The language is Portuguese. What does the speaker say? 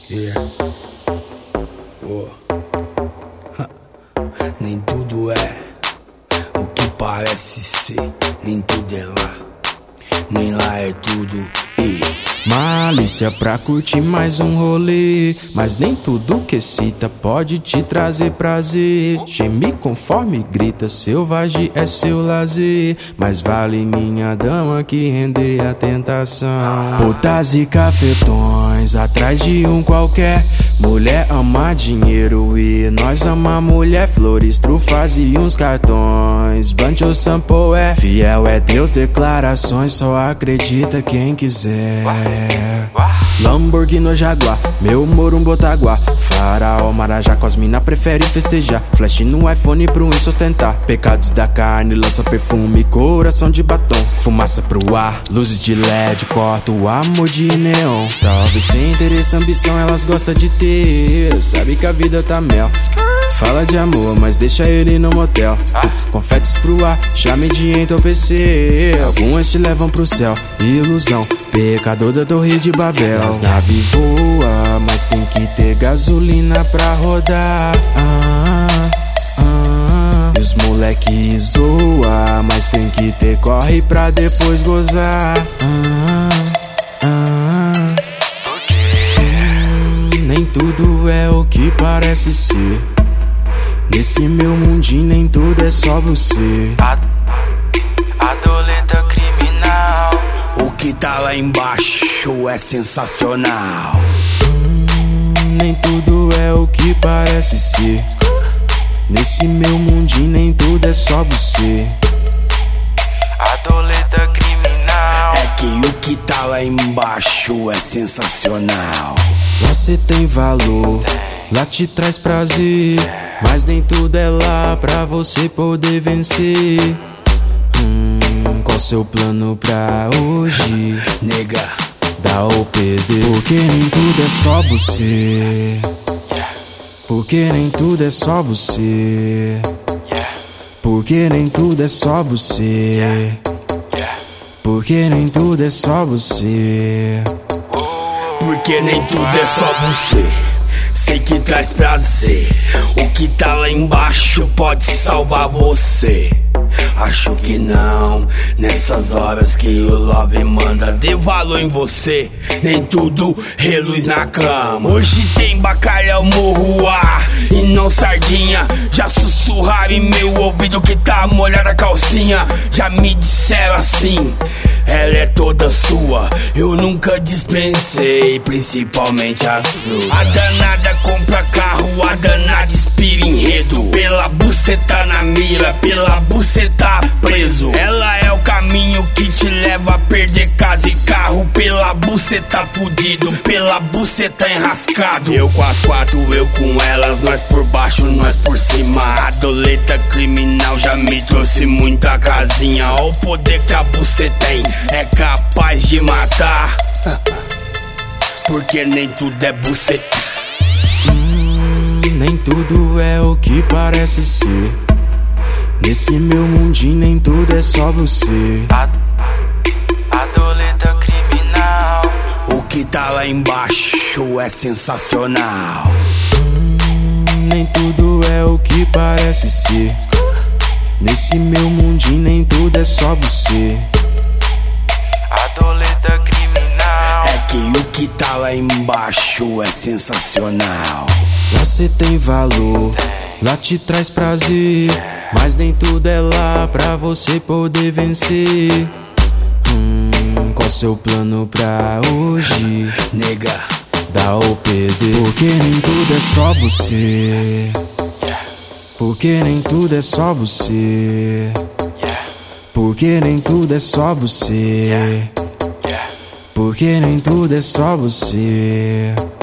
Yeah. Oh. Nem tudo é o que parece ser, nem tudo é lá, nem lá é tudo. Malícia pra curtir mais um rolê, mas nem tudo que cita pode te trazer prazer. Geme conforme grita, selvagem é seu lazer, mas vale minha dama que render a tentação. Putas e cafetões atrás de um qualquer. Mulher ama dinheiro e nós ama mulher. Flores, trufas e uns cartões. Banjo sample é fiel, é Deus, declarações. Só acredita quem quiser. Lamborghini ou Jaguar, meu moro um Botaguá. Faraó, Marajá, com as mina prefere festejar. Flash no iPhone pro insustentar. Pecados da carne, lança perfume, coração de batom. Fumaça pro ar, luzes de LED, corta o amor de neon. Talvez sem interesse, ambição, elas gostam de ter. Sabe que a vida tá mel. Fala de amor, mas deixa ele no motel. Confetes pro ar, chame de entorpecer. Algumas te levam pro céu, ilusão, pecador da torre de Babel. As naves voam, mas tem que ter gasolina pra rodar. E os moleque zoa, mas tem que ter corre pra depois gozar. Nem tudo é o que parece ser. Nesse meu mundinho nem tudo é só você. Adoleta criminal, o que tá lá embaixo é sensacional. Nem tudo é o que parece ser. Nesse meu mundinho nem tudo é só você. Adoleta criminal, é que o que tá lá embaixo é sensacional. Lá cê tem valor, lá te traz prazer, mas nem tudo é lá pra você poder vencer. Qual seu plano pra hoje? Nega, dá o PD. Porque nem tudo é só você. Porque nem tudo é só você. Porque nem tudo é só você. Porque nem tudo é só você. Porque nem tudo é só você. Sei que traz prazer. O que tá lá embaixo pode salvar você. Acho que não, nessas horas que o love manda. Dê valor em você, nem tudo reluz na cama. Hoje tem bacalhau, morro ar e não sardinha. Já sussurraram em meu ouvido que tá molhada a calcinha. Já me disseram assim, ela é toda sua. Eu nunca dispensei, principalmente as frutas. A danada compra carro, a danada inspira enredo. Pela buceta na mira, pela buceta preso. Ela é o caminho que te leva a perder casa e carro. Pela buceta fudido, pela buceta enrascado. Eu com as quatro, eu com elas, nós por baixo, nós por cima. Adoleta criminal já me trouxe muita casinha. Ó o poder que a buceta tem, é capaz de matar. Porque nem tudo é buceta. Nem tudo é o que parece ser. Nesse meu mundinho nem tudo é só você. Adoleta criminal, o que tá lá embaixo é sensacional. Nem tudo é o que parece ser. Nesse meu mundinho nem tudo é só você. Adoleta criminal, é que o que tá lá embaixo é sensacional. Lá cê tem valor, lá te traz prazer, mas nem tudo é lá pra você poder vencer. Qual seu plano pra hoje? Nega, dá o PD. Porque nem tudo é só você. Porque nem tudo é só você. Porque nem tudo é só você. Porque nem tudo é só você.